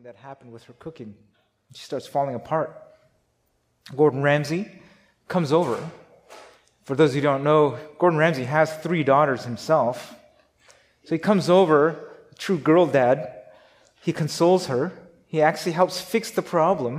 that happened with her cooking. She starts falling apart. Gordon Ramsay comes over. For those who don't know, Gordon Ramsay has 3 daughters himself. So he comes over, a true girl dad. He consoles her. He actually helps fix the problem.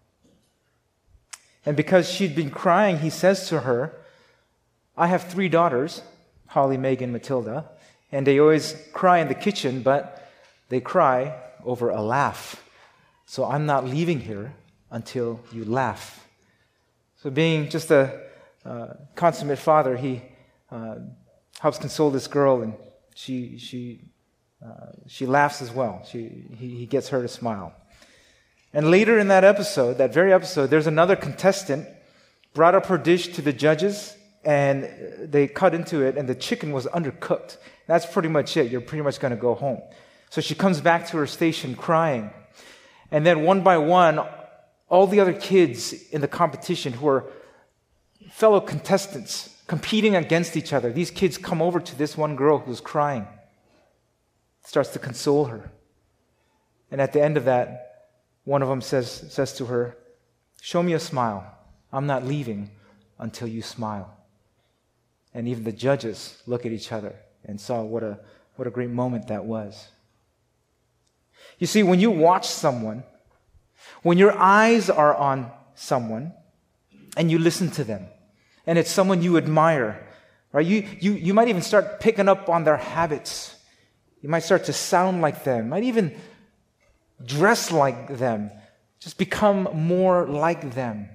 And because she'd been crying, he says to her, I have 3 daughters, Holly, Megan, Matilda, and they always cry in the kitchen, but they cry over a laugh. So I'm not leaving here until you laugh. So being just a consummate father, he helps console this girl, and she laughs as well. He gets her to smile. And later in that episode, that very episode, there's another contestant brought up her dish to the judges, and they cut into it, and the chicken was undercooked. That's pretty much it. You're pretty much going to go home. So she comes back to her station crying. And then one by one, all the other kids in the competition who are fellow contestants competing against each other, these kids come over to this one girl who's crying, starts to console her. And at the end of that, one of them says to her, show me a smile. I'm not leaving until you smile. And even the judges look at each other and saw what a great moment that was. You see, when you watch someone, when your eyes are on someone and you listen to them, and it's someone you admire, right? You might even start picking up on their habits. You might start to sound like them, might even dress like them, just become more like them.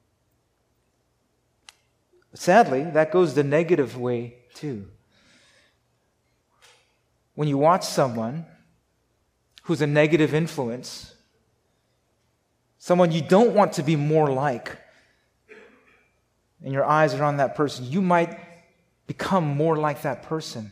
Sadly, that goes the negative way too. When you watch someone who's a negative influence, someone you don't want to be more like, and your eyes are on that person, you might become more like that person.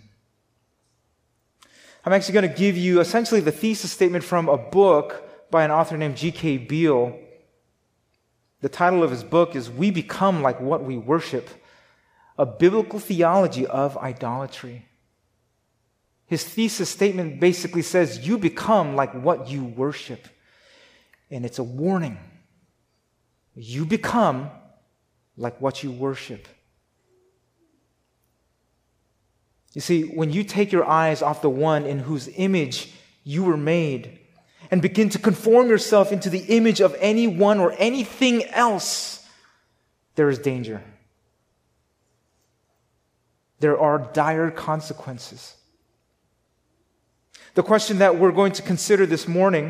I'm actually going to give you essentially the thesis statement from a book by an author named G.K. Beale. The title of his book is We Become Like What We Worship, a biblical theology of idolatry. His thesis statement basically says, you become like what you worship. And it's a warning. You become like what you worship. You see, when you take your eyes off the one in whose image you were made and begin to conform yourself into the image of anyone or anything else, there is danger. There are dire consequences. The question that we're going to consider this morning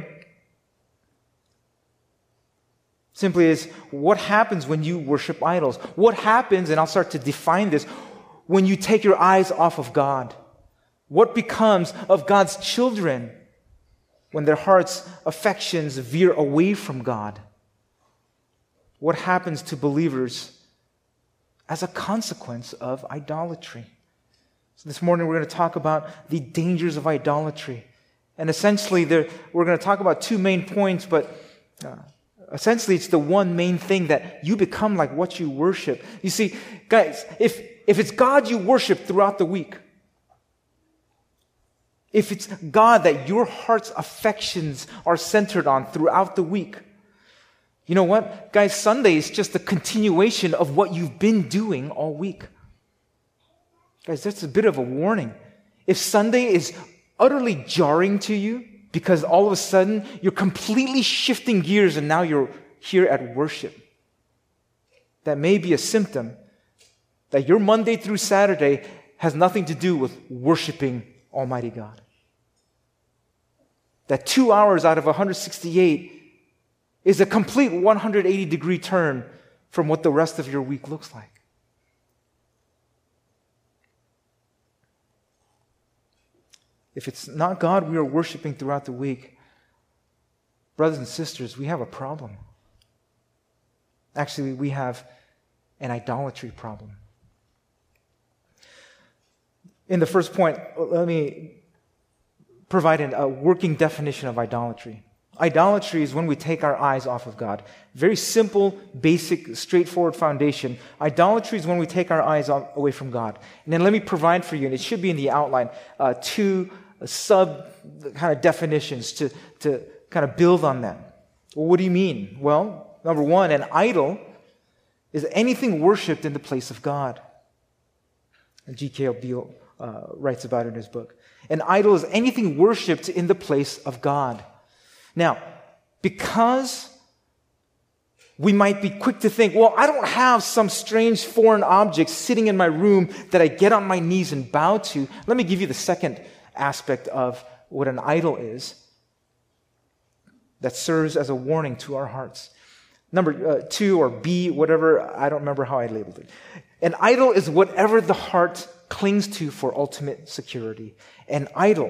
simply is, what happens when you worship idols? What happens, and I'll start to define this, when you take your eyes off of God? What becomes of God's children when their hearts' affections veer away from God? What happens to believers as a consequence of idolatry? So this morning we're going to talk about the dangers of idolatry. And essentially we're going to talk about 2 main points, but essentially it's the one main thing that you become like what you worship. You see, guys, if it's God you worship throughout the week, if it's God that your heart's affections are centered on throughout the week, you know what? Guys, Sunday is just a continuation of what you've been doing all week. Guys, that's a bit of a warning. If Sunday is utterly jarring to you because all of a sudden you're completely shifting gears and now you're here at worship, that may be a symptom that your Monday through Saturday has nothing to do with worshiping Almighty God. That 2 hours out of 168 is a complete 180-degree turn from what the rest of your week looks like. If it's not God we are worshiping throughout the week, brothers and sisters, we have a problem. Actually, we have an idolatry problem. In the first point, let me provide a working definition of idolatry. Idolatry is when we take our eyes off of God. Very simple, basic, straightforward foundation. Idolatry is when we take our eyes away from God. And then let me provide for you, and it should be in the outline, 2 sub kind of definitions to kind of build on that. Well, what do you mean? Well, number one, an idol is anything worshipped in the place of God. And G.K. Beale writes about it in his book. An idol is anything worshipped in the place of God. Now, because we might be quick to think, well, I don't have some strange foreign object sitting in my room that I get on my knees and bow to. Let me give you the second aspect of what an idol is that serves as a warning to our hearts. Number 2 or B, whatever, I don't remember how I labeled it. An idol is whatever the heart clings to for ultimate security. An idol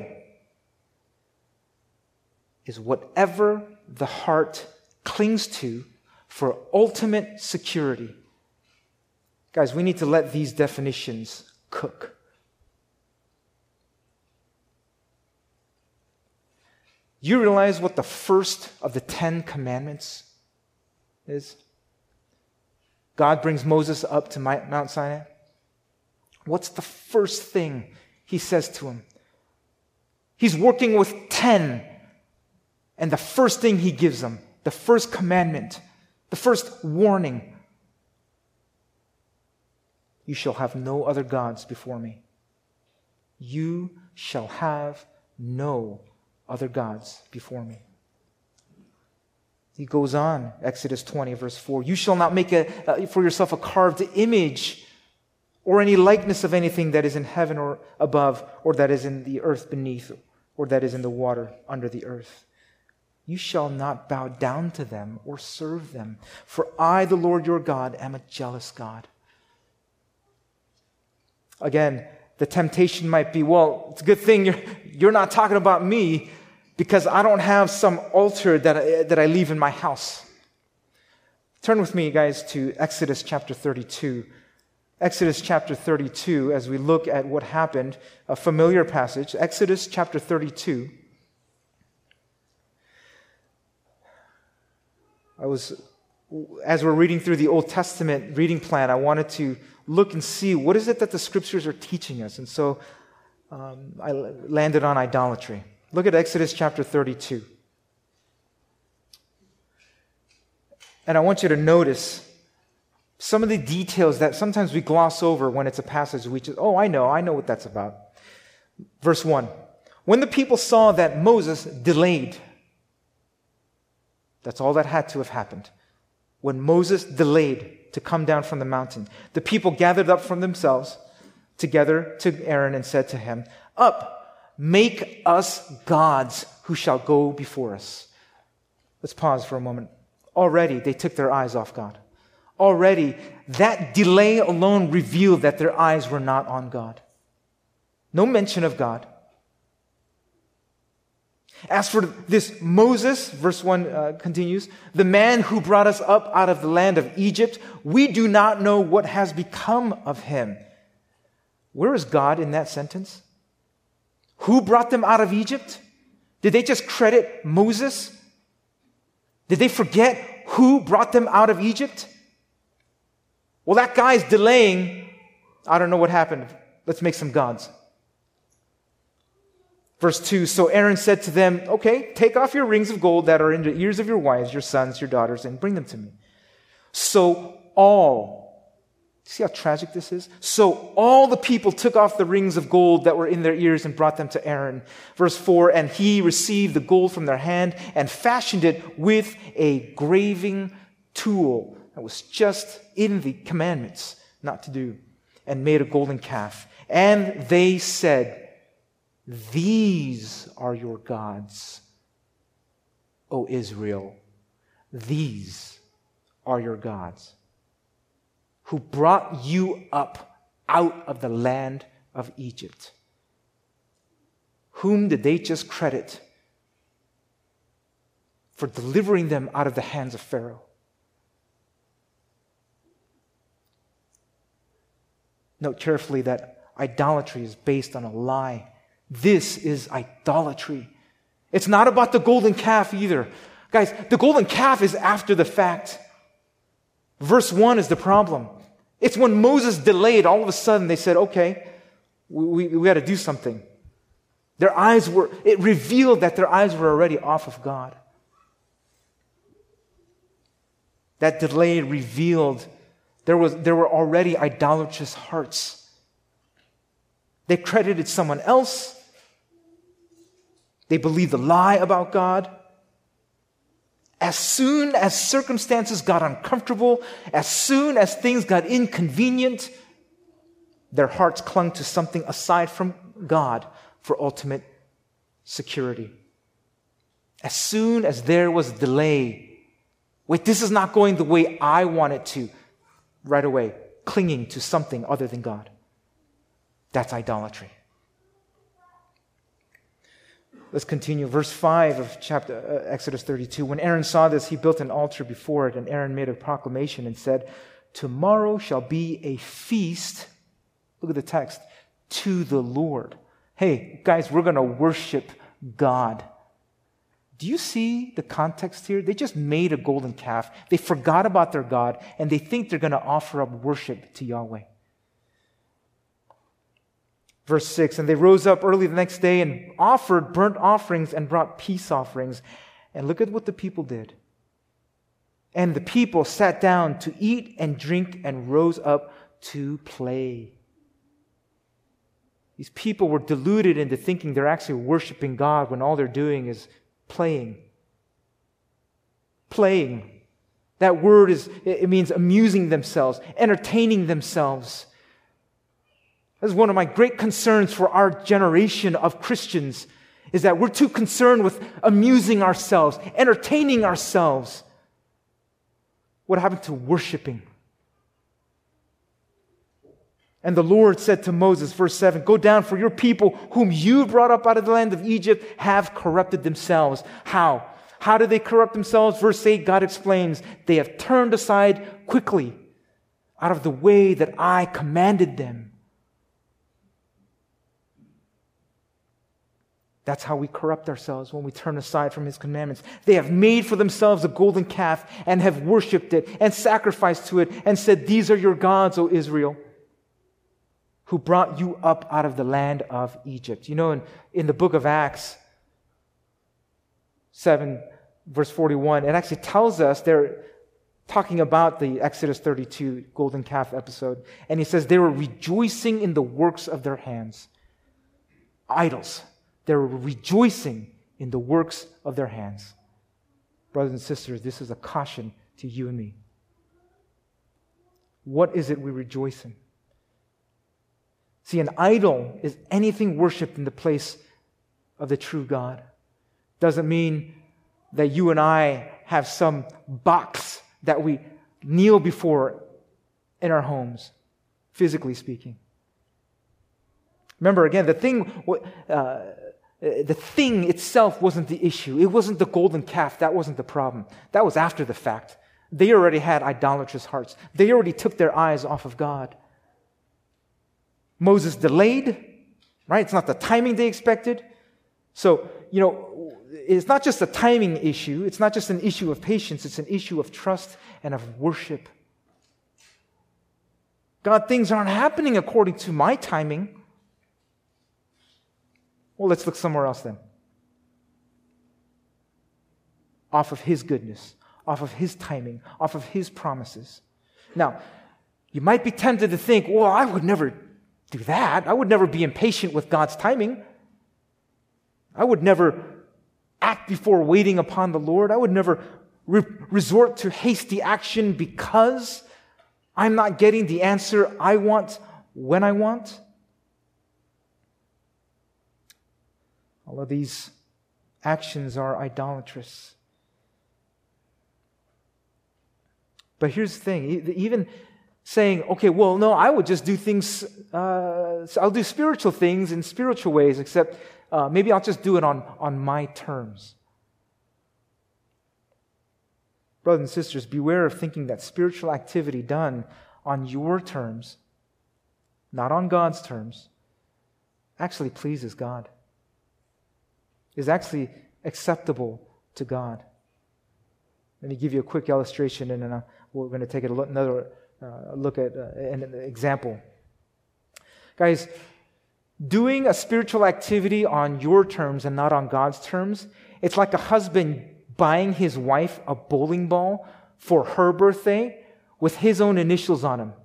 is whatever the heart clings to for ultimate security. Guys, we need to let these definitions cook. You realize what the first of the 10 commandments is? God brings Moses up to Mount Sinai. What's the first thing he says to him? He's working with 10. And the first thing he gives them, the first commandment, the first warning, you shall have no other gods before me. You shall have no other gods before me. He goes on, Exodus 20, verse 4. You shall not make for yourself a carved image or any likeness of anything that is in heaven or above, or that is in the earth beneath, or that is in the water under the earth. You shall not bow down to them or serve them, for I, the Lord your God, am a jealous God. Again, the temptation might be, well, it's a good thing you're not talking about me, because I don't have some altar that I leave in my house. Turn with me, guys, to Exodus chapter 32. Exodus chapter 32, as we look at what happened, a familiar passage. Exodus chapter 32. As we're reading through the Old Testament reading plan, I wanted to look and see what is it that the Scriptures are teaching us. And so I landed on idolatry. Look at Exodus chapter 32. And I want you to notice some of the details that sometimes we gloss over when it's a passage we just, I know what that's about. Verse 1. When the people saw that Moses delayed, that's all that had to have happened. When Moses delayed to come down from the mountain, the people gathered up from themselves together to Aaron and said to him, Up, make us gods who shall go before us. Let's pause for a moment. Already they took their eyes off God. Already that delay alone revealed that their eyes were not on God. No mention of God. As for this Moses, verse 1 continues, the man who brought us up out of the land of Egypt, we do not know what has become of him. Where is God in that sentence? Who brought them out of Egypt? Did they just credit Moses? Did they forget who brought them out of Egypt? Well, that guy's delaying. I don't know what happened. Let's make some gods. Verse 2, so Aaron said to them, okay, take off your rings of gold that are in the ears of your wives, your sons, your daughters, and bring them to me. So see how tragic this is? So all the people took off the rings of gold that were in their ears and brought them to Aaron. Verse 4, and he received the gold from their hand and fashioned it with a graving tool that was just in the commandments not to do, and made a golden calf. And they said, these are your gods, O Israel. These are your gods, who brought you up out of the land of Egypt. Whom did they just credit for delivering them out of the hands of Pharaoh? Note carefully that idolatry is based on a lie. This is idolatry. It's not about the golden calf either. Guys, the golden calf is after the fact. Verse 1 is the problem. It's when Moses delayed, all of a sudden they said, okay, we got to do something. It revealed that their eyes were already off of God. That delay revealed there were already idolatrous hearts. They credited someone else. They believed the lie about God. As soon as circumstances got uncomfortable, as soon as things got inconvenient, their hearts clung to something aside from God for ultimate security. As soon as there was delay, wait, this is not going the way I want it to, right away, clinging to something other than God. That's idolatry. Let's continue. Verse 5 of chapter Exodus 32. When Aaron saw this, he built an altar before it, and Aaron made a proclamation and said, "Tomorrow shall be a feast," look at the text, "to the Lord." Hey, guys, we're going to worship God. Do you see the context here? They just made a golden calf. They forgot about their God, and they think they're going to offer up worship to Yahweh. Verse 6, and they rose up early the next day and offered burnt offerings and brought peace offerings. And look at what the people did. And the people sat down to eat and drink and rose up to play. These people were deluded into thinking they're actually worshiping God when all they're doing is playing. Playing. That word it means amusing themselves, entertaining themselves. This is one of my great concerns for our generation of Christians, is that we're too concerned with amusing ourselves, entertaining ourselves. What happened to worshiping? And the Lord said to Moses, verse 7, "Go down, for your people whom you brought up out of the land of Egypt have corrupted themselves." How? How did they corrupt themselves? Verse 8, God explains, "They have turned aside quickly out of the way that I commanded them." That's how we corrupt ourselves, when we turn aside from His commandments. They have made for themselves a golden calf and have worshipped it and sacrificed to it and said, "These are your gods, O Israel, who brought you up out of the land of Egypt." You know, in the book of Acts 7, verse 41, it actually tells us, they're talking about the Exodus 32 golden calf episode, and he says they were rejoicing in the works of their hands. Idols. They were rejoicing in the works of their hands. Brothers and sisters, this is a caution to you and me. What is it we rejoice in? See, an idol is anything worshipped in the place of the true God. Doesn't mean that you and I have some box that we kneel before in our homes, physically speaking. Remember, again, the thing itself wasn't the issue. It wasn't the golden calf. That wasn't the problem. That was after the fact. They already had idolatrous hearts. They already took their eyes off of God. Moses delayed, right? It's not the timing they expected. So, it's not just a timing issue. It's not just an issue of patience. It's an issue of trust and of worship. God, things aren't happening according to my timing. Well, let's look somewhere else then. Off of His goodness, off of His timing, off of His promises. Now, you might be tempted to think, well, I would never do that. I would never be impatient with God's timing. I would never act before waiting upon the Lord. I would never resort to hasty action because I'm not getting the answer I want when I want. All of these actions are idolatrous. But here's the thing, even saying, okay, well, no, I would just do things, I'll do spiritual things in spiritual ways, except maybe I'll just do it on my terms. Brothers and sisters, beware of thinking that spiritual activity done on your terms, not on God's terms, actually pleases God, is actually acceptable to God. Let me give you a quick illustration, and then we're going to take another look at an example. Guys, doing a spiritual activity on your terms and not on God's terms, it's like a husband buying his wife a bowling ball for her birthday with his own initials on him.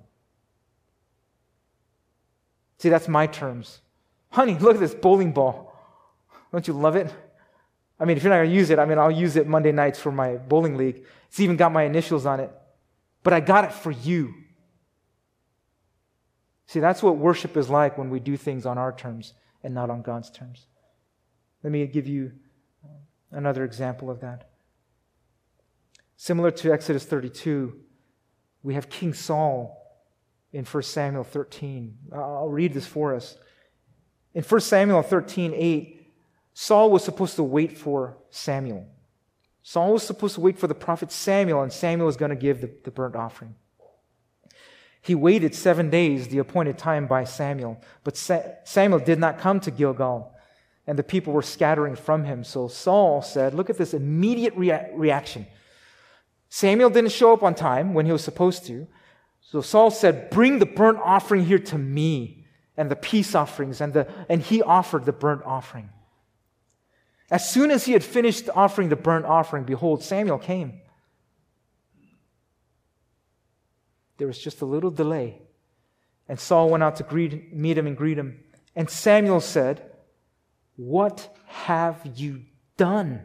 See, that's my terms. Honey, look at this bowling ball. Don't you love it? I mean, if you're not going to use it, I'll use it Monday nights for my bowling league. It's even got my initials on it. But I got it for you. See, that's what worship is like when we do things on our terms and not on God's terms. Let me give you another example of that. Similar to Exodus 32, we have King Saul in 1 Samuel 13. I'll read this for us. In 1 Samuel 13:8, Saul was supposed to wait for Samuel. Saul was supposed to wait for the prophet Samuel, and Samuel was going to give the burnt offering. He waited 7 days, the appointed time by Samuel, but Samuel did not come to Gilgal, and the people were scattering from him. So Saul said, look at this immediate reaction. Samuel didn't show up on time when he was supposed to. So Saul said, bring the burnt offering here to me, and the peace offerings, and he offered the burnt offering. As soon as he had finished offering the burnt offering, behold, Samuel came. There was just a little delay. And Saul went out to meet him and greet him. And Samuel said, what have you done?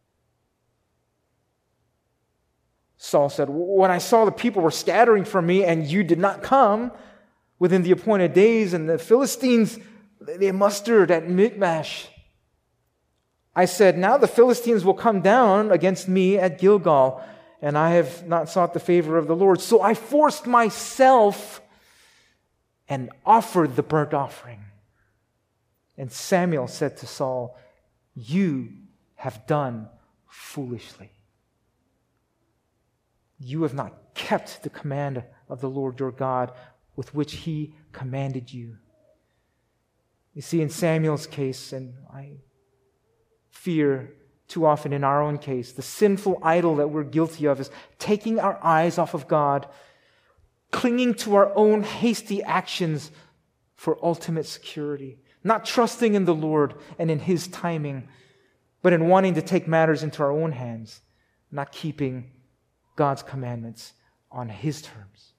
Saul said, when I saw the people were scattering from me and you did not come within the appointed days, and the Philistines, they mustered at Michmash, I said, now the Philistines will come down against me at Gilgal, and I have not sought the favor of the Lord. So I forced myself and offered the burnt offering. And Samuel said to Saul, you have done foolishly. You have not kept the command of the Lord your God with which he commanded you. You see, in Samuel's case, and I fear too often in our own case, the sinful idol that we're guilty of is taking our eyes off of God, clinging to our own hasty actions for ultimate security, not trusting in the Lord and in his timing, but in wanting to take matters into our own hands, not keeping God's commandments on his terms.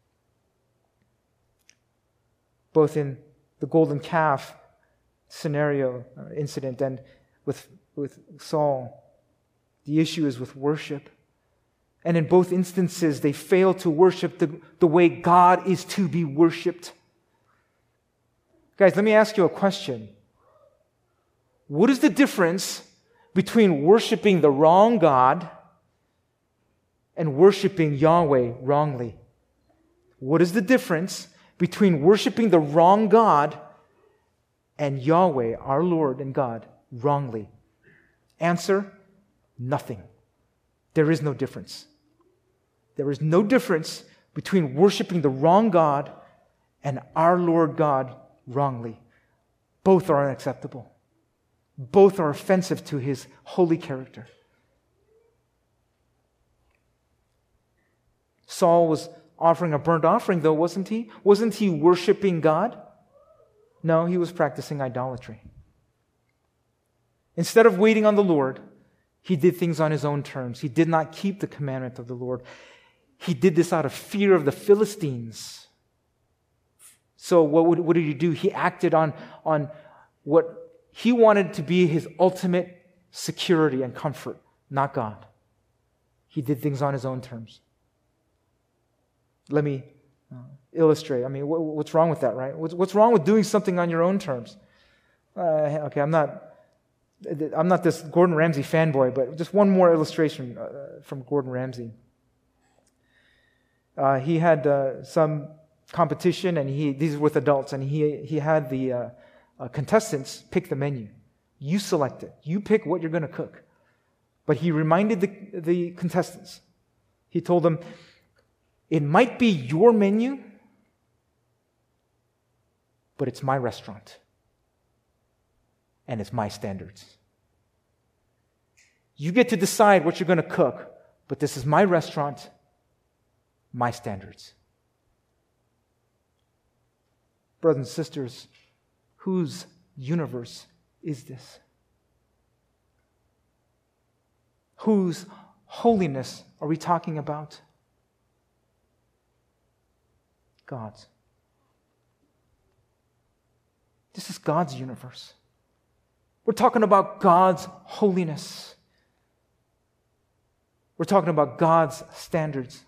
Both in the golden calf scenario, incident, and with Saul, the issue is with worship. And in both instances, they fail to worship the way God is to be worshipped. Guys, let me ask you a question. What is the difference between worshiping the wrong God and worshiping Yahweh wrongly? What is the difference between worshiping the wrong God and Yahweh, our Lord and God, wrongly? Answer, nothing. There is no difference. There is no difference between worshiping the wrong God and our Lord God wrongly. Both are unacceptable. Both are offensive to his holy character. Saul was offering a burnt offering, though, wasn't he? Wasn't he worshiping God? No, he was practicing idolatry. Instead of waiting on the Lord, he did things on his own terms. He did not keep the commandment of the Lord. He did this out of fear of the Philistines. So what did he do? He acted on what he wanted to be his ultimate security and comfort, not God. He did things on his own terms. Let me illustrate. What's wrong with that, right? What's wrong with doing something on your own terms? Okay, I'm not this Gordon Ramsay fanboy, but just one more illustration from Gordon Ramsay. He had some competition, and these are with adults, and he had the contestants pick the menu. You select it. You pick what you're going to cook. But he reminded the contestants. He told them, it might be your menu, but it's my restaurant. And it's my standards. You get to decide what you're going to cook, but this is my restaurant, my standards. Brothers and sisters, whose universe is this? Whose holiness are we talking about? God's. This is God's universe. We're talking about God's holiness. We're talking about God's standards,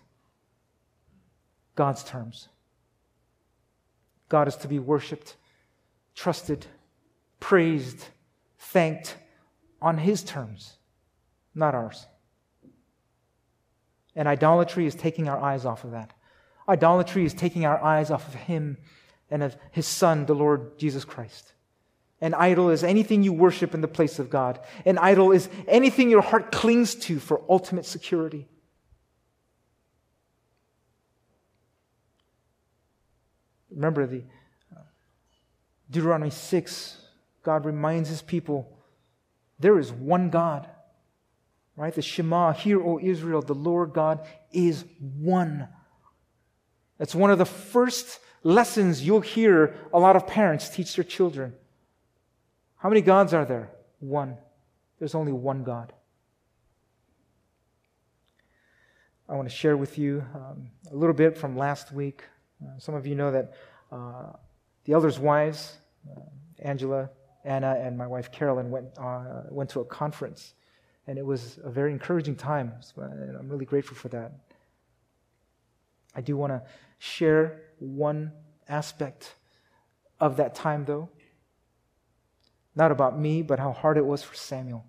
God's terms. God is to be worshiped, trusted, praised, thanked on His terms, not ours. And idolatry is taking our eyes off of that. Idolatry is taking our eyes off of Him and of His Son, the Lord Jesus Christ. An idol is anything you worship in the place of God. An idol is anything your heart clings to for ultimate security. Remember the Deuteronomy 6, God reminds His people, there is one God. Right? The Shema, hear, O Israel, the Lord God is one. That's one of the first lessons you'll hear a lot of parents teach their children. How many gods are there? One. There's only one God. I want to share with you a little bit from last week. Some of you know that the elders' wives, Angela, Anna, and my wife Carolyn went to a conference. And it was a very encouraging time, and I'm really grateful for that. I do want to share one aspect of that time, though. Not about me, but how hard it was for Samuel.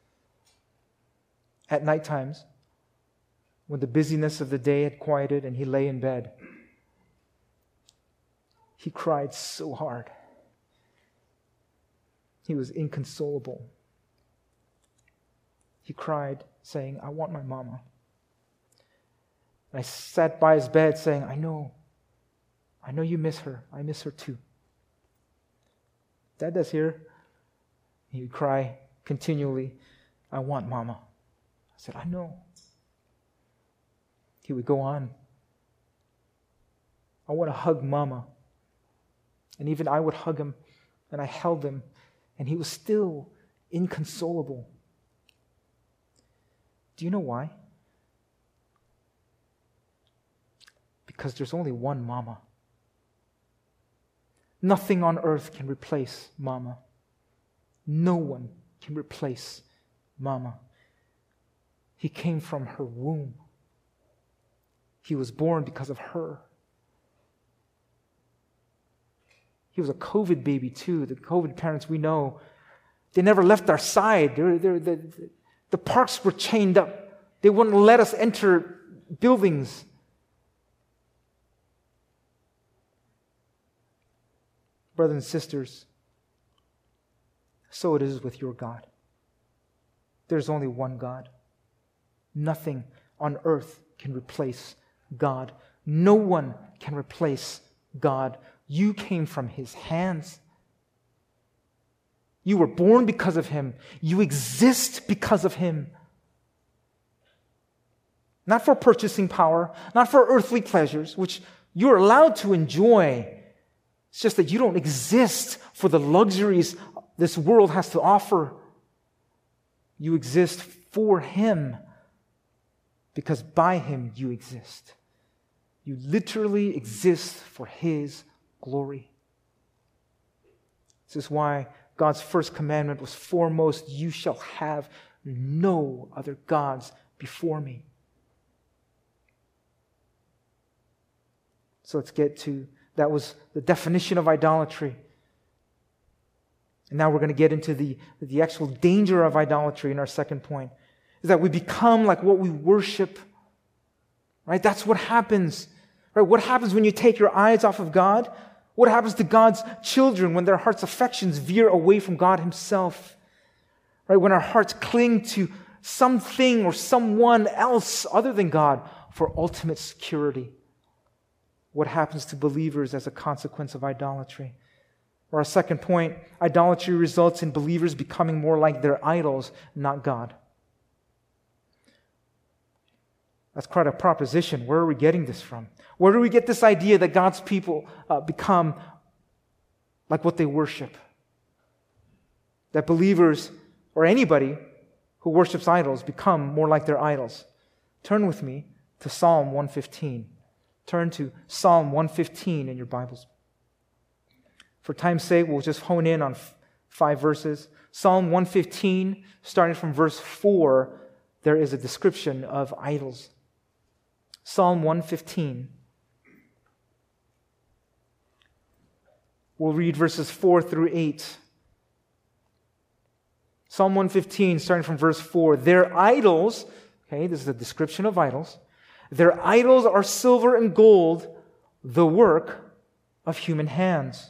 At night times, when the busyness of the day had quieted and he lay in bed, he cried so hard. He was inconsolable. He cried, saying, I want my mama. And I sat by his bed saying, I know you miss her. I miss her too. Dad does here. He would cry continually, I want mama. I said, I know. He would go on, I want to hug mama. And even I would hug him, and I held him, and he was still inconsolable. Do you know why? Because there's only one mama. Nothing on earth can replace mama. No one can replace mama. He came from her womb. He was born because of her. He was a COVID baby too. The COVID parents we know, they never left our side. The parks were chained up. They wouldn't let us enter buildings. Brothers and sisters, so it is with your God. There's only one God. Nothing on earth can replace God. No one can replace God. You came from His hands. You were born because of Him. You exist because of Him. Not for purchasing power, not for earthly pleasures, which you're allowed to enjoy. It's just that you don't exist for the luxuries this world has to offer. You exist for Him because by Him you exist. You literally exist for His glory. This is why God's first commandment was foremost, you shall have no other gods before me. So let's get to, that was the definition of idolatry. And now we're going to get into the actual danger of idolatry in our second point. Is that we become like what we worship. Right? That's what happens. Right? What happens when you take your eyes off of God? What happens to God's children when their heart's affections veer away from God Himself? Right? When our hearts cling to something or someone else other than God for ultimate security. What happens to believers as a consequence of idolatry? Or our second point, idolatry results in believers becoming more like their idols, not God. That's quite a proposition. Where are we getting this from? Where do we get this idea that God's people become like what they worship? That believers, or anybody who worships idols, become more like their idols. Turn with me to Psalm 115. Turn to Psalm 115 in your Bibles. For time's sake, we'll just hone in on 5 verses. Psalm 115, starting from verse 4, there is a description of idols. Psalm 115. We'll read verses 4 through 8. Psalm 115, starting from verse 4. Their idols, okay, this is a description of idols. Their idols are silver and gold, the work of human hands.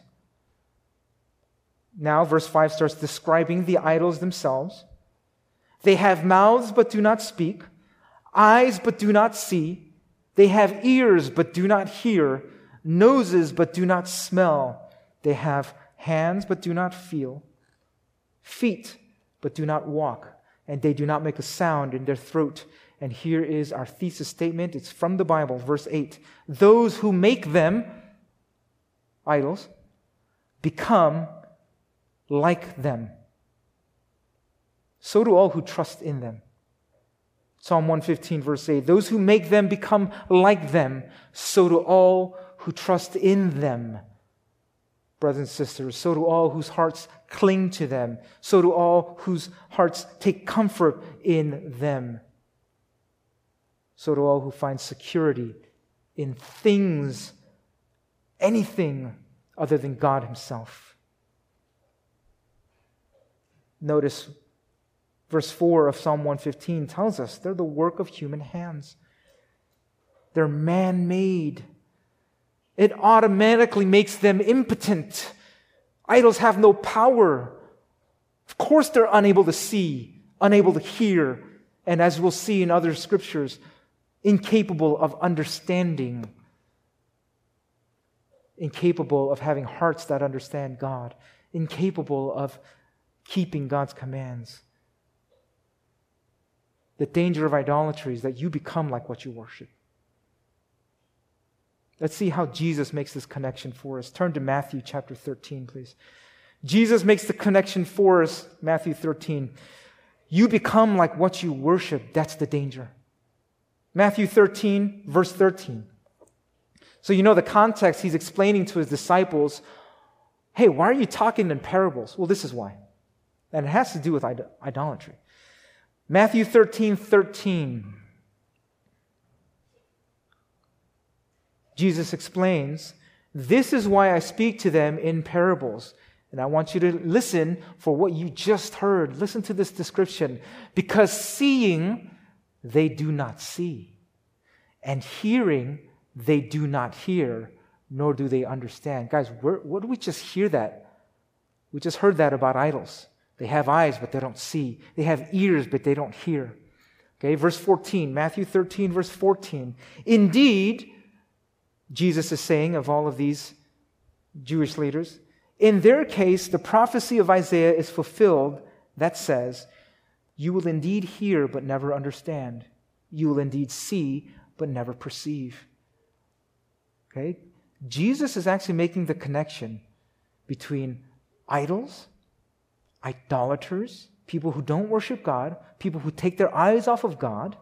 Now, verse 5 starts describing the idols themselves. They have mouths but do not speak, eyes but do not see. They have ears but do not hear, noses but do not smell. They have hands but do not feel, feet but do not walk, and they do not make a sound in their throat. And here is our thesis statement. It's from the Bible, verse 8. Those who make them, idols, become like them. So do all who trust in them. Psalm 115, verse 8. Those who make them become like them. So do all who trust in them. Brothers and sisters, so do all whose hearts cling to them. So do all whose hearts take comfort in them. So do all who find security in things, anything other than God Himself. Notice verse 4 of Psalm 115 tells us they're the work of human hands. They're man-made. It automatically makes them impotent. Idols have no power. Of course they're unable to see, unable to hear, and as we'll see in other scriptures, incapable of understanding, incapable of having hearts that understand God, incapable of keeping God's commands. The danger of idolatry is that you become like what you worship. Let's see how Jesus makes this connection for us. Turn to Matthew chapter 13, please. Jesus makes the connection for us, Matthew 13. You become like what you worship. That's the danger. Matthew 13, verse 13. So you know the context. He's explaining to his disciples, hey, why are you talking in parables? Well, this is why. And it has to do with idolatry. Matthew 13, 13. Jesus explains, this is why I speak to them in parables. And I want you to listen for what you just heard. Listen to this description. Because seeing, they do not see. And hearing, they do not hear, nor do they understand. Guys, what did we just hear that? We just heard that about idols. They have eyes, but they don't see. They have ears, but they don't hear. Okay, verse 14, Matthew 13, verse 14. Indeed, Jesus is saying of all of these Jewish leaders, in their case, the prophecy of Isaiah is fulfilled that says, you will indeed hear but never understand. You will indeed see but never perceive. Okay? Jesus is actually making the connection between idols, idolaters, people who don't worship God, people who take their eyes off of God.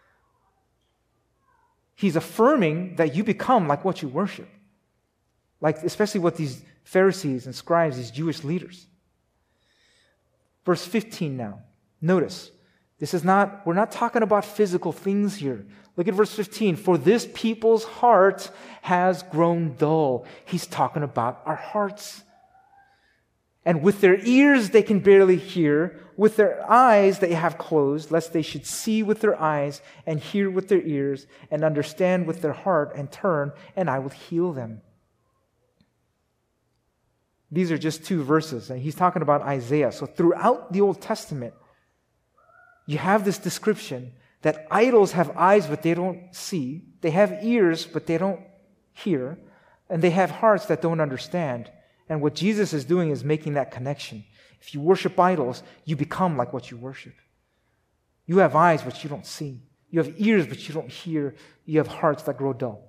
He's affirming that you become like what you worship. Like, especially what these Pharisees and scribes, these Jewish leaders. Verse 15 now. Notice, we're not talking about physical things here. Look at verse 15. For this people's heart has grown dull. He's talking about our hearts. And with their ears they can barely hear. With their eyes they have closed, lest they should see with their eyes and hear with their ears and understand with their heart and turn, and I will heal them. These are just 2 verses, and he's talking about Isaiah. So throughout the Old Testament, you have this description that idols have eyes but they don't see, they have ears but they don't hear, and they have hearts that don't understand. And what Jesus is doing is making that connection. If you worship idols, you become like what you worship. You have eyes but you don't see. You have ears but you don't hear. You have hearts that grow dull.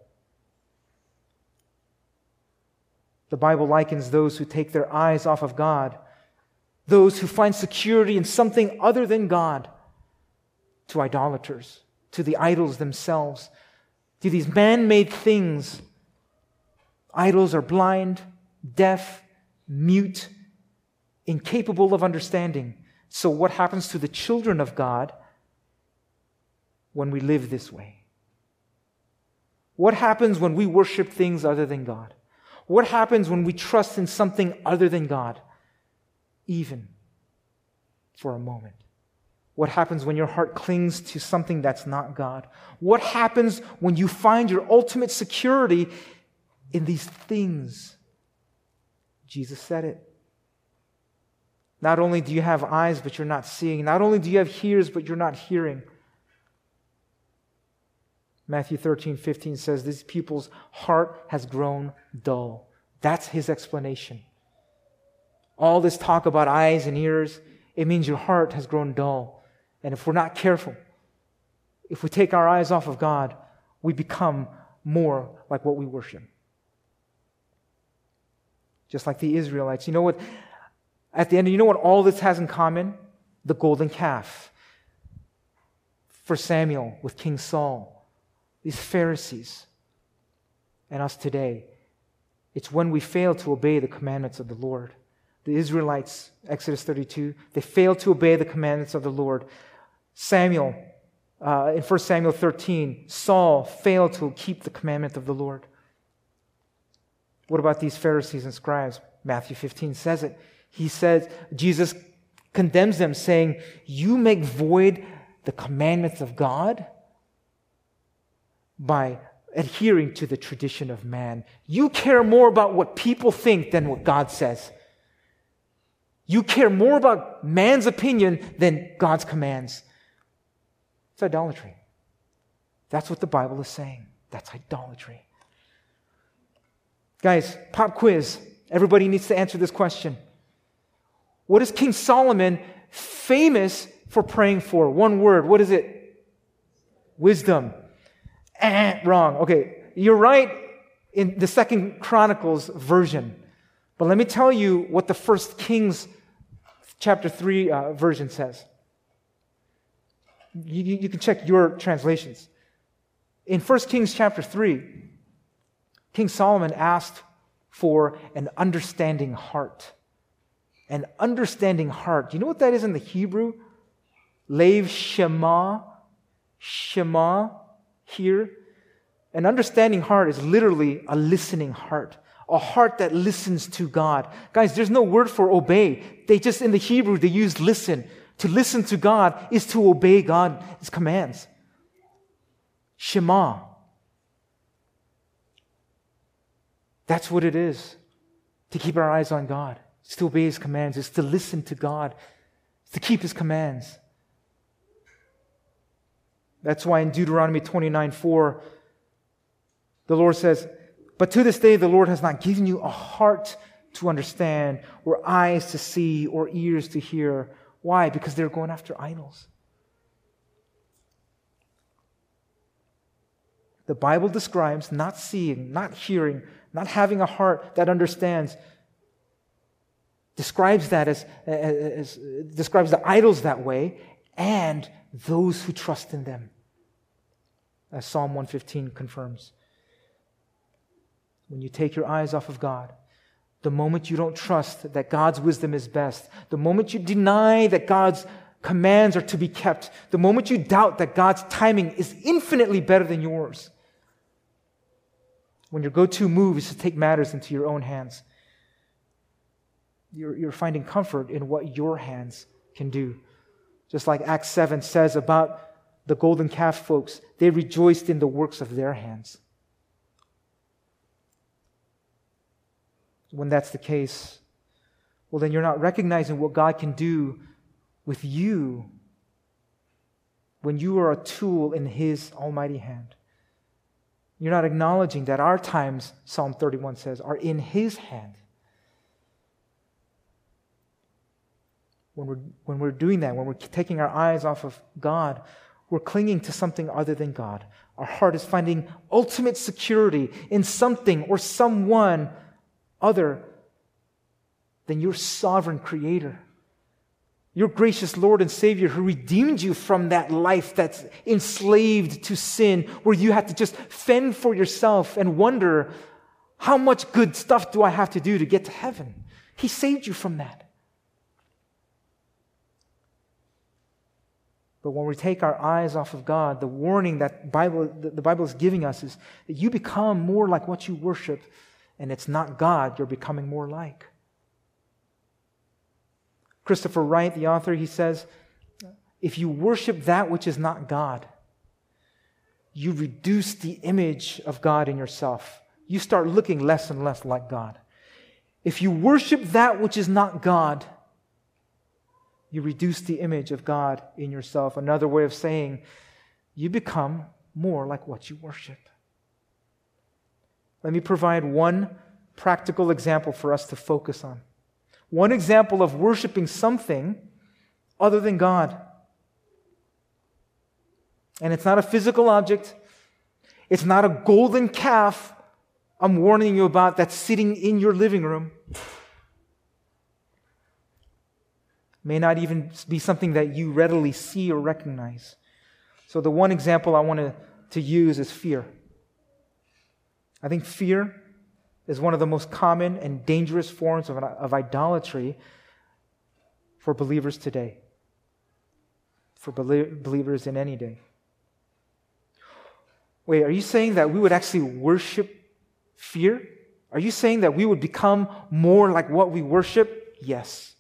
The Bible likens those who take their eyes off of God, those who find security in something other than God, to idolaters, to the idols themselves. to these man-made things. Idols are blind, deaf, mute, incapable of understanding. So what happens to the children of God when we live this way? What happens when we worship things other than God? What happens when we trust in something other than God, even for a moment? What happens when your heart clings to something that's not God? What happens when you find your ultimate security in these things? Jesus said it. Not only do you have eyes, but you're not seeing. Not only do you have ears, but you're not hearing. Matthew 13:15 says, this people's heart has grown dull. That's his explanation. All this talk about eyes and ears, it means your heart has grown dull. And if we're not careful, if we take our eyes off of God, we become more like what we worship. Just like the Israelites. You know what? At the end, you know what all this has in common? The golden calf. For Samuel with King Saul, these Pharisees, and us today. It's when we fail to obey the commandments of the Lord. The Israelites, Exodus 32, they failed to obey the commandments of the Lord. Samuel, in 1 Samuel 13, Saul failed to keep the commandment of the Lord. What about these Pharisees and scribes? Matthew 15 says it. He says, Jesus condemns them, saying, you make void the commandments of God by adhering to the tradition of man. You care more about what people think than what God says. You care more about man's opinion than God's commands. It's idolatry. That's what the Bible is saying. That's idolatry. Guys, pop quiz. Everybody needs to answer this question. What is King Solomon famous for praying for? One word. What is it? Wisdom. Wrong. Okay, you're right in the 2 Chronicles version. But let me tell you what the 1 Kings chapter 3 version says. You can check your translations. In 1 Kings chapter 3, King Solomon asked for an understanding heart. An understanding heart. Do you know what that is in the Hebrew? Lev Shema. Shema here. An understanding heart is literally a listening heart. A heart that listens to God. Guys, there's no word for obey. They just, in the Hebrew, they use listen. To listen to God is to obey God's commands. Shema. That's what it is. To keep our eyes on God. It's to obey His commands. It's to listen to God. It's to keep His commands. That's why in Deuteronomy 29:4, the Lord says, but to this day the Lord has not given you a heart to understand, or eyes to see, or ears to hear. Why? Because they're going after idols. The Bible describes not seeing, not hearing, not having a heart that understands. Describes that as describes the idols that way, and those who trust in them. As Psalm 115 confirms. When you take your eyes off of God, the moment you don't trust that God's wisdom is best, the moment you deny that God's commands are to be kept, the moment you doubt that God's timing is infinitely better than yours, when your go-to move is to take matters into your own hands, you're finding comfort in what your hands can do. Just like Acts 7 says about the golden calf folks, they rejoiced in the works of their hands. When that's the case, well, then you're not recognizing what God can do with you when you are a tool in His almighty hand. You're not acknowledging that our times, Psalm 31 says, are in His hand. When we're doing that, when we're taking our eyes off of God, we're clinging to something other than God. Our heart is finding ultimate security in something or someone other than your sovereign Creator. Your gracious Lord and Savior who redeemed you from that life that's enslaved to sin, where you had to just fend for yourself and wonder, how much good stuff do I have to do to get to heaven? He saved you from that. But when we take our eyes off of God, the warning that the Bible is giving us is that you become more like what you worship, and it's not God you're becoming more like. Christopher Wright, the author, he says, if you worship that which is not God, you reduce the image of God in yourself. You start looking less and less like God. If you worship that which is not God, you reduce the image of God in yourself. Another way of saying, you become more like what you worship. Let me provide one practical example for us to focus on. One example of worshiping something other than God. And it's not a physical object. It's not a golden calf I'm warning you about that's sitting in your living room. May not even be something that you readily see or recognize. So the one example I want to use is fear. I think fear is one of the most common and dangerous forms of idolatry for believers today, for believers in any day. Wait, are you saying that we would actually worship fear? Are you saying that we would become more like what we worship? Yes.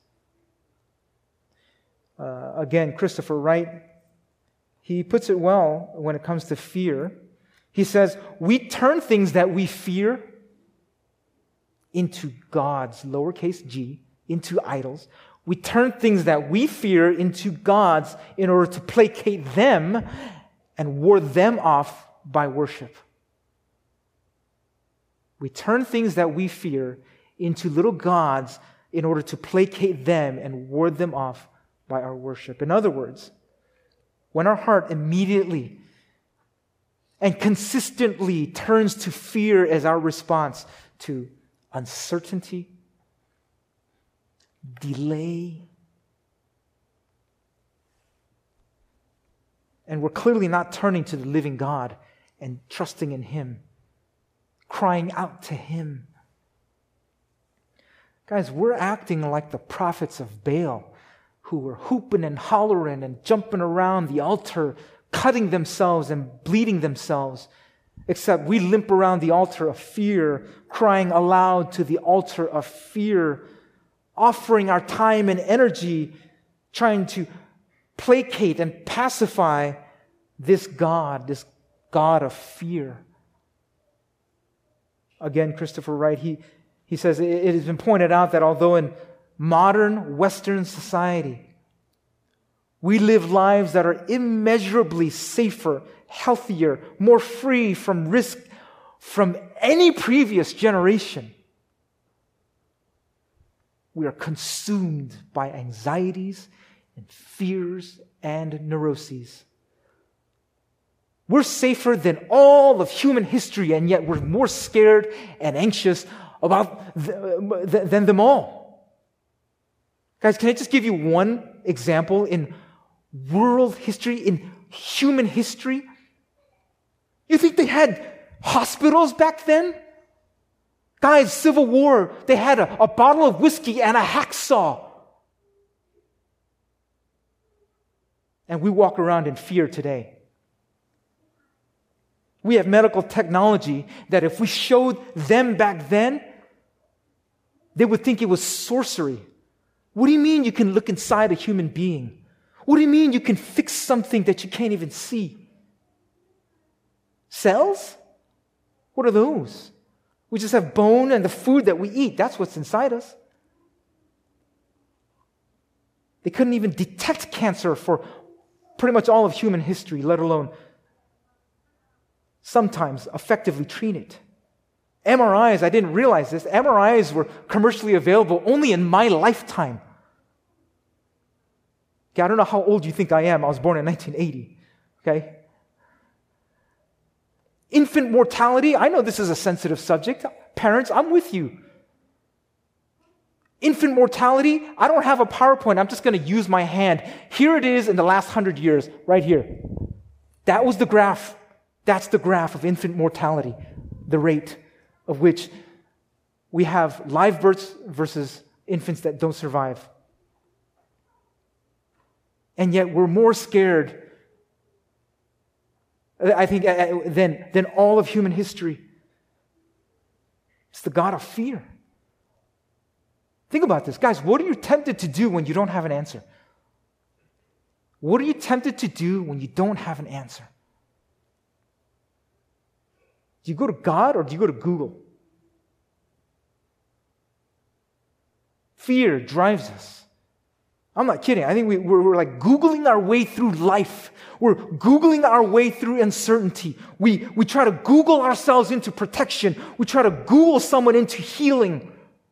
Again, Christopher Wright, he puts it well when it comes to fear. He says, we turn things that we fear into gods, lowercase g, into idols. We turn things that we fear into gods in order to placate them and ward them off by worship. We turn things that we fear into little gods in order to placate them and ward them off by our worship. In other words, when our heart immediately and consistently turns to fear as our response to uncertainty, delay, and we're clearly not turning to the living God and trusting in Him, crying out to Him. Guys, we're acting like the prophets of Baal who were hooping and hollering and jumping around the altar, cutting themselves and bleeding themselves. Except we limp around the altar of fear, crying aloud to the altar of fear, offering our time and energy, trying to placate and pacify this God of fear. Again, Christopher Wright, he says, it has been pointed out that although in modern Western society, we live lives that are immeasurably safer, healthier, more free from risk from any previous generation, we are consumed by anxieties and fears and neuroses. We're safer than all of human history, and yet we're more scared and anxious than them all. Guys, can I just give you one example in world history, in human history? You think they had hospitals back then? Guys, Civil War, they had a bottle of whiskey and a hacksaw. And we walk around in fear today. We have medical technology that if we showed them back then, they would think it was sorcery. What do you mean you can look inside a human being? What do you mean you can fix something that you can't even see? Cells? What are those? We just have bone and the food that we eat. That's what's inside us. They couldn't even detect cancer for pretty much all of human history, let alone sometimes effectively treat it. MRIs, I didn't realize this, MRIs were commercially available only in my lifetime. Okay, I don't know how old you think I am. I was born in 1980. Okay? Infant mortality, I know this is a sensitive subject. Parents, I'm with you. Infant mortality, I don't have a PowerPoint. I'm just going to use my hand. Here it is in the last 100 years, right here. That was the graph. That's the graph of infant mortality, the rate of which we have live births versus infants that don't survive. And yet we're more scared, I think, than all of human history. It's the God of fear. Think about this. Guys, what are you tempted to do when you don't have an answer? What are you tempted to do when you don't have an answer? Do you go to God or do you go to Google? Fear drives us. I'm not kidding. I think we're like Googling our way through life. We're Googling our way through uncertainty. We try to Google ourselves into protection. We try to Google someone into healing.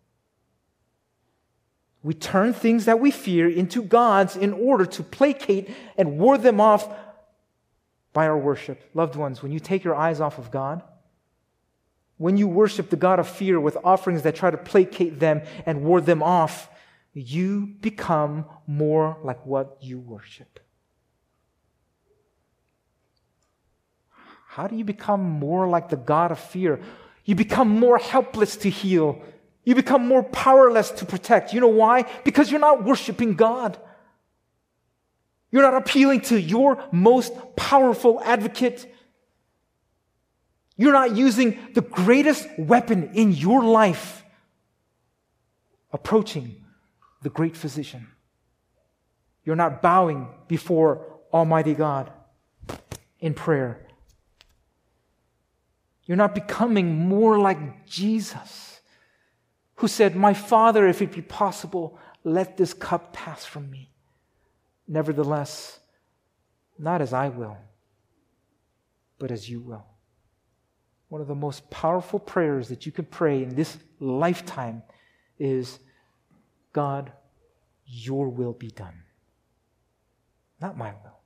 We turn things that we fear into gods in order to placate and ward them off by our worship. Loved ones, when you take your eyes off of God, when you worship the God of fear with offerings that try to placate them and ward them off, you become more like what you worship. How do you become more like the God of fear? You become more helpless to heal. You become more powerless to protect. You know why? Because you're not worshiping God. You're not appealing to your most powerful advocate. You're not using the greatest weapon in your life, approaching the great physician. You're not bowing before Almighty God in prayer. You're not becoming more like Jesus, who said, "My Father, if it be possible, let this cup pass from me. Nevertheless, not as I will, but as you will." One of the most powerful prayers that you can pray in this lifetime is, "God, your will be done. Not my will."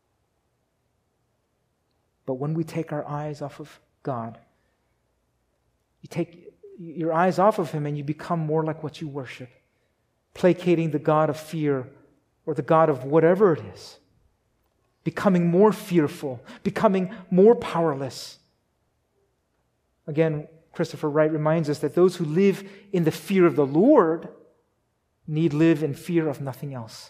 But when we take our eyes off of God, you take your eyes off of Him and you become more like what you worship, placating the God of fear or the God of whatever it is, becoming more fearful, becoming more powerless. Again, Christopher Wright reminds us that those who live in the fear of the Lord need live in fear of nothing else.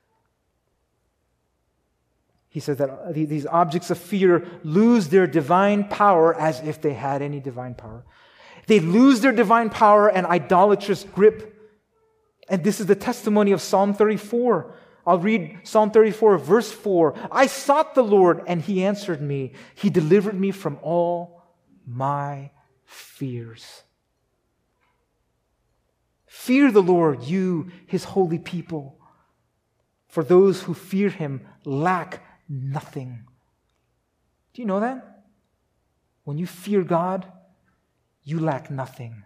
He says that these objects of fear lose their divine power as if they had any divine power. They lose their divine power and idolatrous grip. And this is the testimony of Psalm 34. I'll read Psalm 34, verse 4. "I sought the Lord, and He answered me. He delivered me from all my fears." Fear the Lord, you, His holy people. For those who fear Him lack nothing. Do you know that? When you fear God, you lack nothing.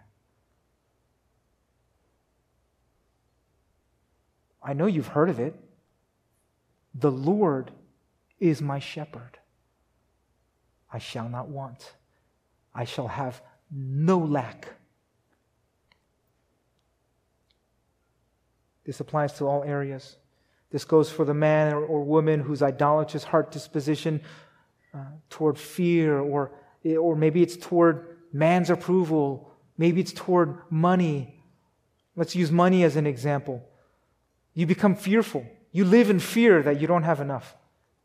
I know you've heard of it. "The Lord is my shepherd. I shall not want. I shall have no lack." This applies to all areas. This goes for the man or woman whose idolatrous heart disposition toward fear, or maybe it's toward man's approval. Maybe it's toward money. Let's use money as an example. You become fearful. You live in fear that you don't have enough.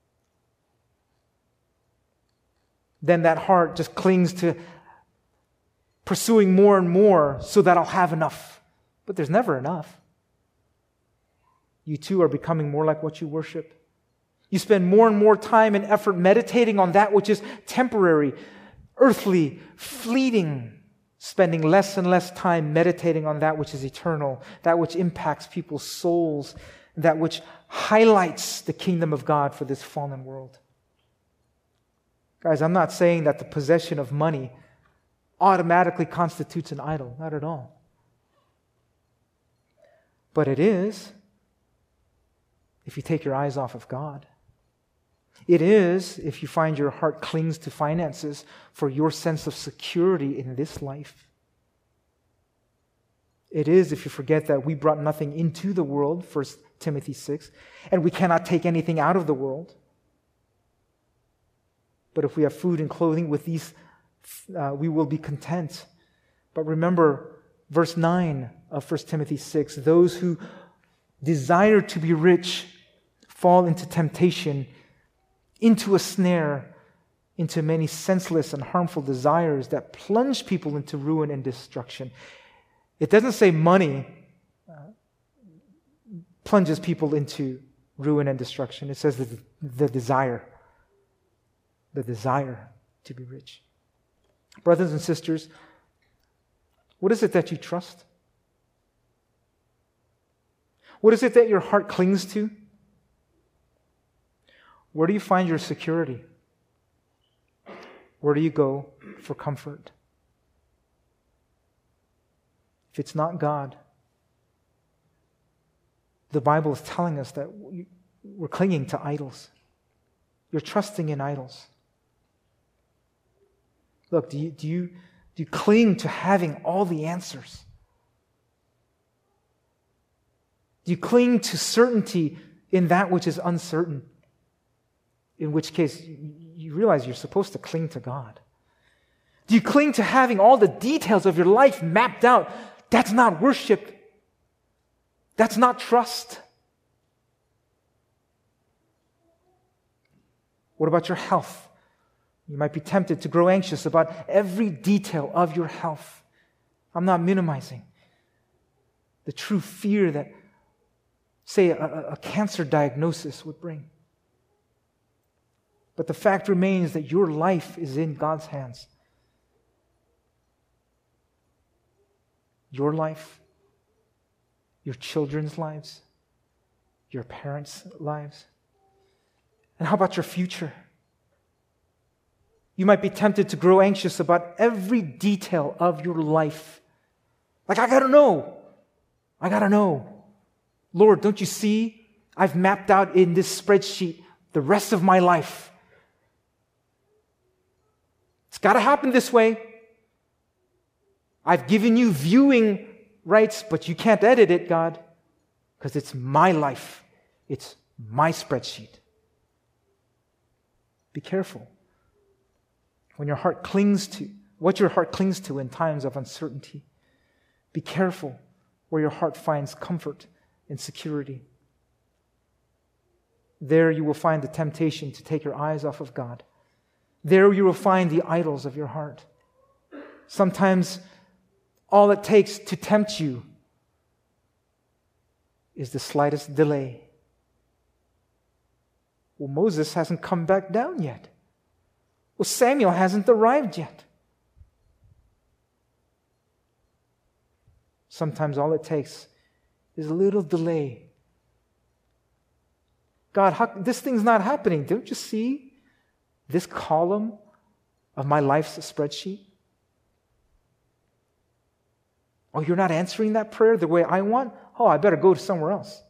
Then that heart just clings to pursuing more and more so that I'll have enough. But there's never enough. You too are becoming more like what you worship. You spend more and more time and effort meditating on that which is temporary, earthly, fleeting, spending less and less time meditating on that which is eternal, that which impacts people's souls, that which highlights the kingdom of God for this fallen world. Guys, I'm not saying that the possession of money automatically constitutes an idol. Not at all. But it is if you take your eyes off of God. It is if you find your heart clings to finances for your sense of security in this life. It is if you forget that we brought nothing into the world, 1 Timothy 6, and we cannot take anything out of the world. But if we have food and clothing, with these we will be content. But remember, verse 9 of 1 Timothy 6, those who desire to be rich fall into temptation, into a snare, into many senseless and harmful desires that plunge people into ruin and destruction. It doesn't say money plunges people into ruin and destruction. It says that the desire to be rich. Brothers and sisters, what is it that you trust? What is it that your heart clings to? Where do you find your security? Where do you go for comfort? If it's not God, the Bible is telling us that we're clinging to idols. You're trusting in idols. Look, do you cling to having all the answers? Do you cling to certainty in that which is uncertain? In which case, you realize you're supposed to cling to God. Do you cling to having all the details of your life mapped out? That's not worship. That's not trust. What about your health? You might be tempted to grow anxious about every detail of your health. I'm not minimizing the true fear that, say, a cancer diagnosis would bring. But the fact remains that your life is in God's hands. Your life, your children's lives, your parents' lives. And how about your future? You might be tempted to grow anxious about every detail of your life. Like, I gotta know. Lord, don't you see? I've mapped out in this spreadsheet the rest of my life. It's got to happen this way. I've given you viewing rights, but you can't edit it, God, because it's my life. It's my spreadsheet. Be careful when your heart clings to what your heart clings to in times of uncertainty. Be careful where your heart finds comfort and security. There you will find the temptation to take your eyes off of God. There you will find the idols of your heart. Sometimes all it takes to tempt you is the slightest delay. Well, Moses hasn't come back down yet. Well, Samuel hasn't arrived yet. Sometimes all it takes is a little delay. God, this thing's not happening. Don't you see this column of my life's spreadsheet? Oh, you're not answering that prayer the way I want? Oh, I better go to somewhere else.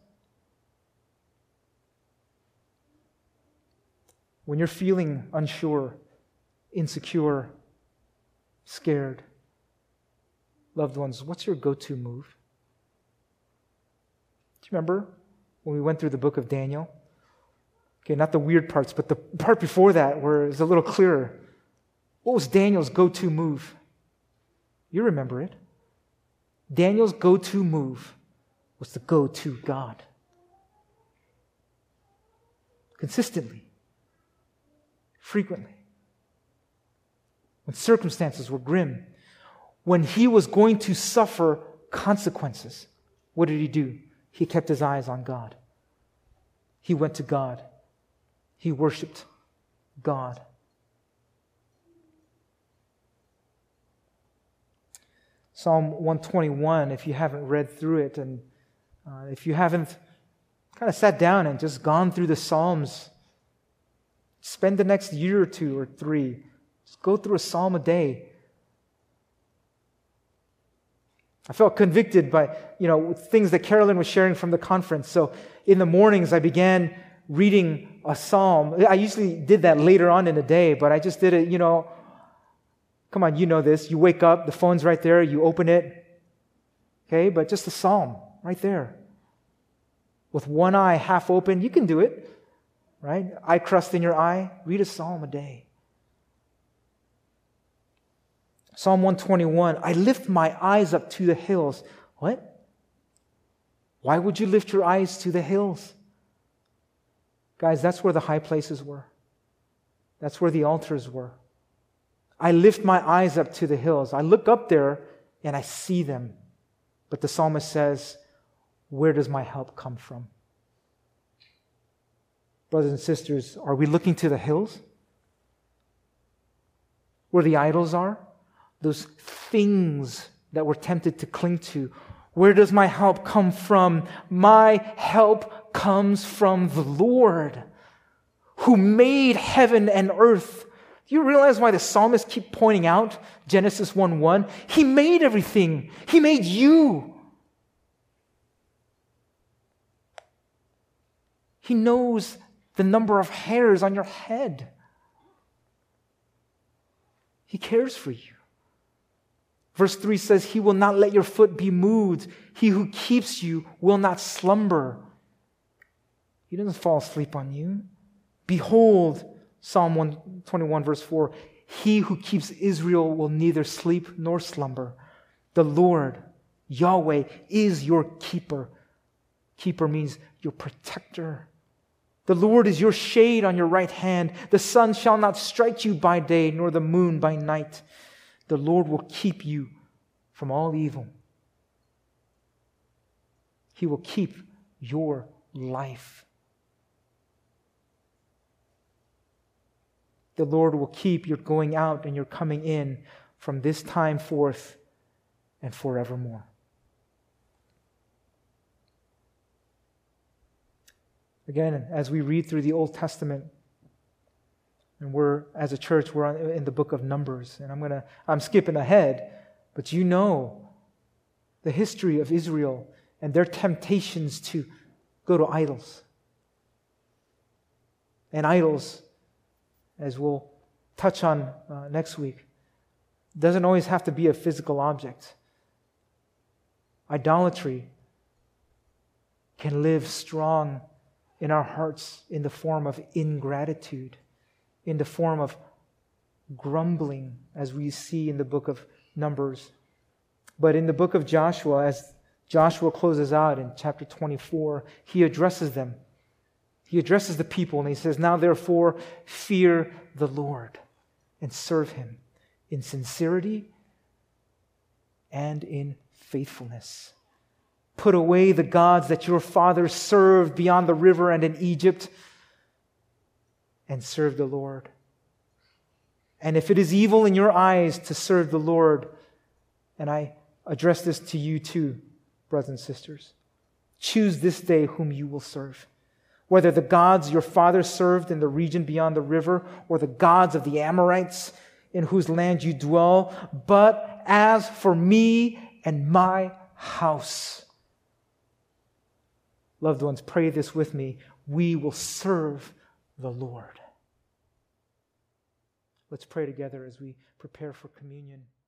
When you're feeling unsure, insecure, scared, loved ones, what's your go-to move? Do you remember when we went through the book of Daniel? Okay, not the weird parts, but the part before that where it's a little clearer. What was Daniel's go-to move? You remember it. Daniel's go-to move was to go to God. Consistently. Frequently. When circumstances were grim. When he was going to suffer consequences. What did he do? He kept his eyes on God. He went to God. He worshiped God. Psalm 121, if you haven't read through it, and if you haven't kind of sat down and just gone through the Psalms, spend the next year or two or three. Just go through a psalm a day. I felt convicted by, things that Carolyn was sharing from the conference. So in the mornings, I began reading a psalm. I usually did that later on in the day, but I just did it, come on, you know this. You wake up, the phone's right there, you open it. Okay, but just a psalm right there. With one eye half open, you can do it. Right? Eye crust in your eye, read a psalm a day. Psalm 121, I lift my eyes up to the hills. What? Why would you lift your eyes to the hills? Guys, that's where the high places were. That's where the altars were. I lift my eyes up to the hills. I look up there and I see them. But the psalmist says, where does my help come from? Brothers and sisters, are we looking to the hills? Where the idols are? Those things that we're tempted to cling to. Where does my help come from? My help comes from the Lord, who made heaven and earth. Do you realize why the psalmists keep pointing out Genesis 1:1? He made everything. He made you. He knows the number of hairs on your head. He cares for you. Verse 3 says, He will not let your foot be moved. He who keeps you will not slumber. He doesn't fall asleep on you. Behold, Psalm 121 verse 4, He who keeps Israel will neither sleep nor slumber. The Lord, Yahweh, is your keeper. Keeper means your protector. The Lord is your shade on your right hand. The sun shall not strike you by day, nor the moon by night. The Lord will keep you from all evil. He will keep your life. The Lord will keep your going out and your coming in from this time forth and forevermore. Again, as we read through the Old Testament, and as a church, we're in the book of Numbers, and I'm skipping ahead, but you know the history of Israel and their temptations to go to idols. And idols, as we'll touch on next week, doesn't always have to be a physical object. Idolatry can live strong in our hearts in the form of ingratitude, in the form of grumbling, as we see in the book of Numbers. But in the book of Joshua, as Joshua closes out in chapter 24, he addresses them. He addresses the people and he says, Now therefore fear the Lord and serve Him in sincerity and in faithfulness. Put away the gods that your fathers served beyond the river and in Egypt, and serve the Lord. And if it is evil in your eyes to serve the Lord, and I address this to you too, brothers and sisters, choose this day whom you will serve. Whether the gods your fathers served in the region beyond the river, or the gods of the Amorites in whose land you dwell. But as for me and my house, loved ones, pray this with me, we will serve the Lord. Let's pray together as we prepare for communion.